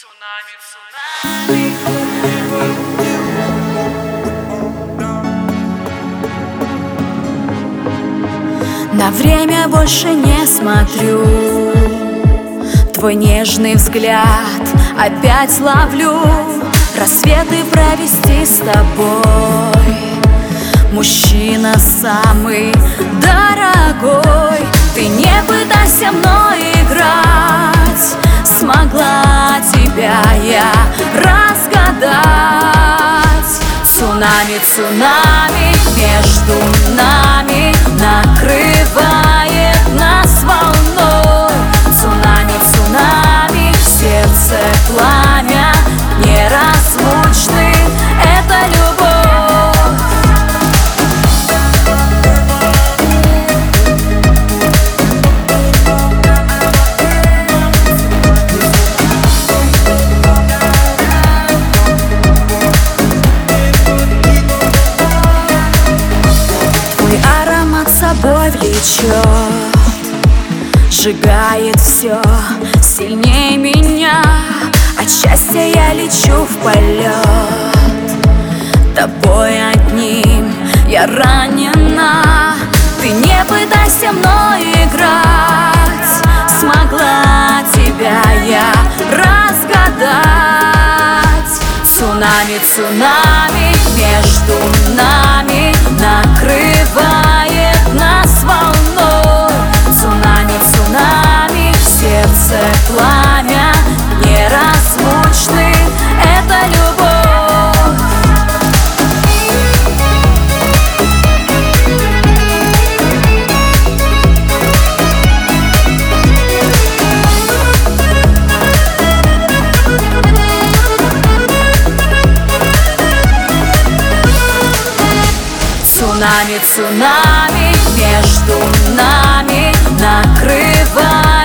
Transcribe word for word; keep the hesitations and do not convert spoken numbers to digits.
Цунами, цунами. На время больше не смотрю, твой нежный взгляд опять ловлю. Рассветы провести с тобой, мужчина самый дорогой. Ты не пытайся мной играть, смогла тебя я разгадать. Цунами, цунами между нами накрывает нас волной. Цунами, цунами, в сердце пламя, неразлучны, это любовь. Твой аромат с собой влечет, сжигает все сильнее меня. От счастья я лечу в полет, тобой одним я ранена. Ты не пытайся мной играть, смогла тебя я разгадать. Цунами, цунами между нами накрывает нас волной. Цунами, цунами, в сердце пламя, неразлучны, это любовь. Цунами, цунами между нами накрывает